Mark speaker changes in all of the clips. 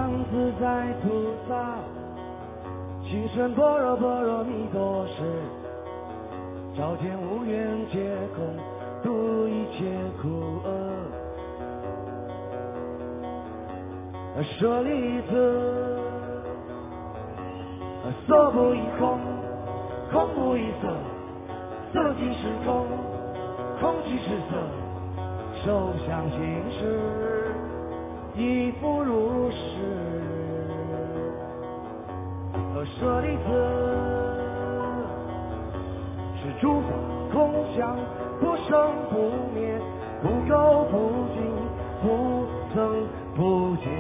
Speaker 1: 自在菩萨，心生般若波罗蜜多时，照见无缘皆空，度一切苦厄。舍利子，色不异空，空不异色，色即是空，空即是色，受想行识，亦复如是。舍利子，是诸法空相，不生不灭，不垢不净，不增不减。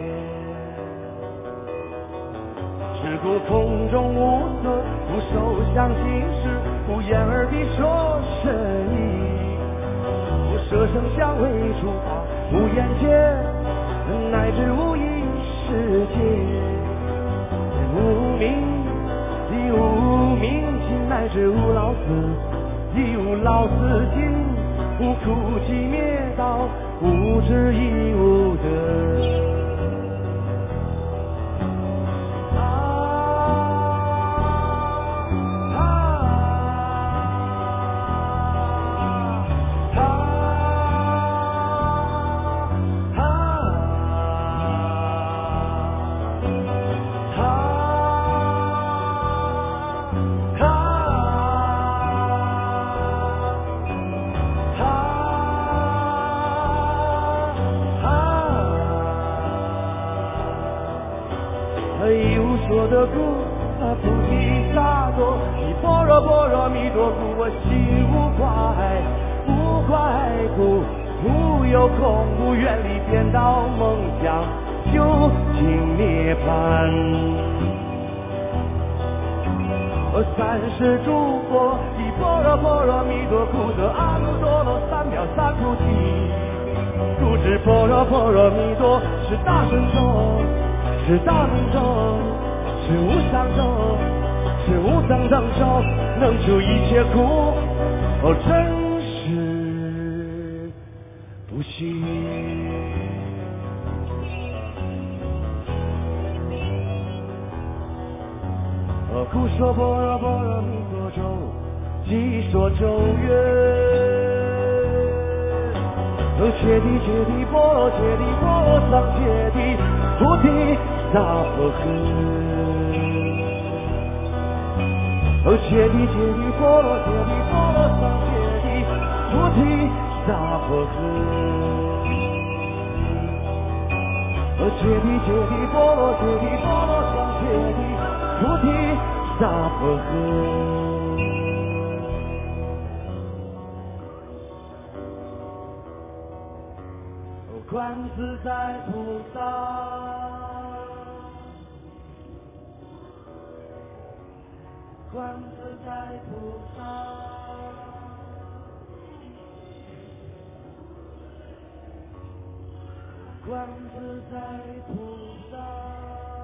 Speaker 1: 是故空中无色，无受想行识，无眼耳鼻舌身意，无色声香味触法，无眼界，乃至无意识界。无明亦无明尽，乃至无老死亦无老死尽，无苦集灭道，无智亦无得。一无所得故，菩提萨埵，依般若波罗蜜多故，我心无挂碍，无挂碍故，无有空，无愿力颠倒梦想，究竟涅槃。三世诸佛，依般若波罗蜜多故，得阿耨多罗三藐三菩提。故知般若波罗蜜多是大神咒，是大明咒，是无上咒，是无等等咒，能除一切苦，真实不息。故说般若波罗蜜多咒，即说咒曰：揭谛揭谛波罗揭谛波罗僧揭谛菩提萨婆诃。揭谛揭谛波罗揭谛波罗僧揭谛菩提萨婆诃。揭谛揭谛波罗揭谛波罗僧揭谛菩提萨婆诃。观自在菩萨，观自在菩萨，观自在菩萨。